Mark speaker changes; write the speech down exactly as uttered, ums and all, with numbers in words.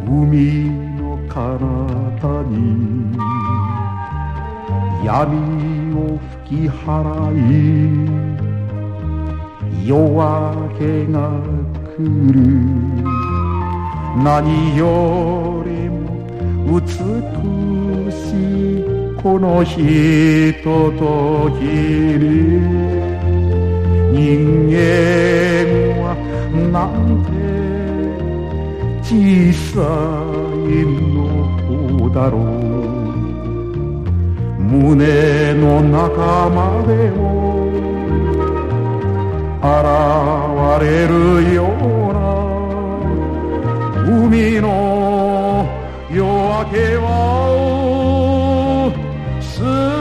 Speaker 1: 海の彼方に闇を吹き払い夜明けが来る。何よりも美しいこのひとときに人間はなんて小さいのだろう。胸の中までも現れるような海の夜明けは